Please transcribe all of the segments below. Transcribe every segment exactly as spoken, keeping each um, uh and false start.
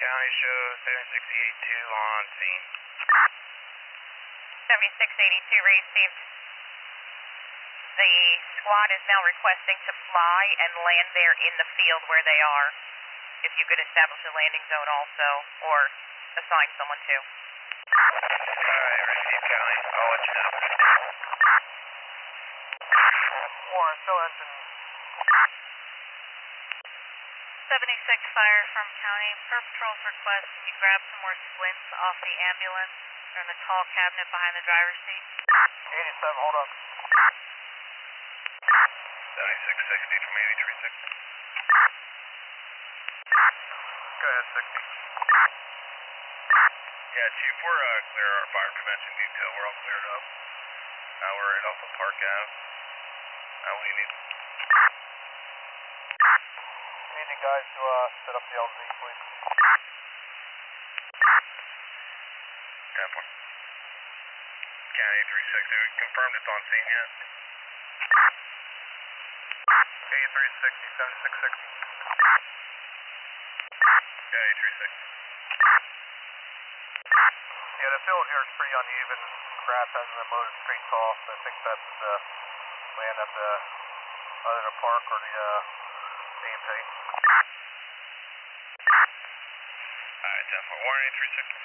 County shows seventy-six eighty-two on scene. seventy-six eighty-two received. The squad is now requesting to fly and land there in the field where they are. If you could establish a landing zone also, or assign someone to. Alright, received County. I'll let you know. Warren, still engine. seventy-six fire from County. Per patrol's request, can you grab some more splints off the ambulance or in the tall cabinet behind the driver's seat? eighty-seven, hold up. seventy-six sixty from eighty-three sixty. Go ahead, sixty. Yeah, Chief, we're uh, clear our fire prevention detail. We're all cleared up. Now we're at Alpha Park Ave. Now what do you need? We need you guys to uh, set up the L Z, please. ten four. County three sixty. We confirmed it's on scene yet? eighty-three sixty, seventy-six sixty. Yeah, eighty-three sixty. Yeah, the field here is pretty uneven. Grass hasn't been mowed streets off. I think that's uh, land at the either the park or the uh, A M P. Alright, ten four. Warren eighty-three sixty.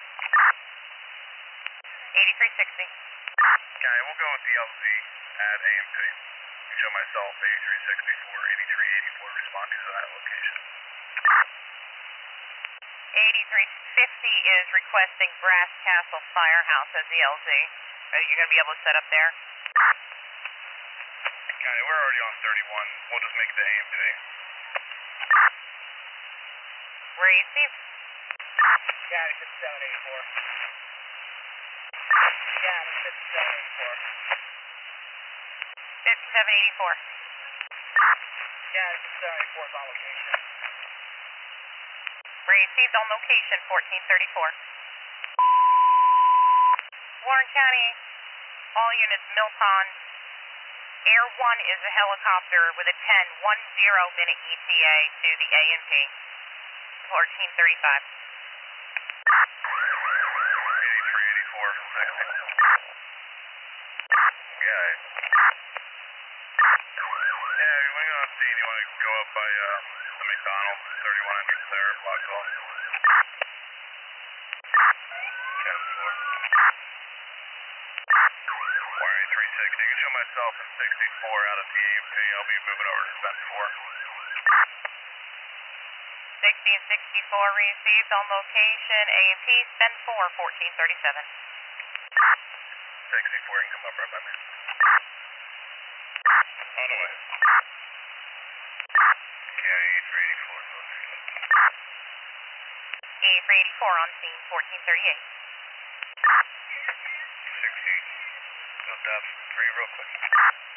eighty-three sixty. County, we'll go with the L Z at A M P. You show myself eighty-three sixty-four, eighty-three eighty-four responding to that location. eighty-three fifty is requesting Brass Castle Firehouse as the L Z. Are you going to be able to set up there? County, we're already on thirty-one. We'll just make it to A M P. Where are you, Steve? County fifty-seven eighty-four. County fifty-seven eighty-four. fifty-seven eighty-four. County fifty-seven eighty-four is on location. Received on location, fourteen thirty-four. Warren County, all units, Milton. Air one is a helicopter with a ten, one zero minute E T A to the A M P. fourteen thirty-five. eighty-three eighty-four from sixty. Yeah. Yeah, you wing on scene. You want to go up by uh, the McDonald's, thirty-one entrance there, block off. ten four. Warren eighty-three sixty. You can show myself in sixty-four out of the A M P. I'll be moving over to spend four. sixty and sixty-four received on location, A M P, spend four, fourteen thirty-seven. sixty-four, you can come up right by me. On the way. County eighty-three eighty-four. eighty-three eighty-four on scene, fourteen thirty-eight. sixty. Go depth three real quick.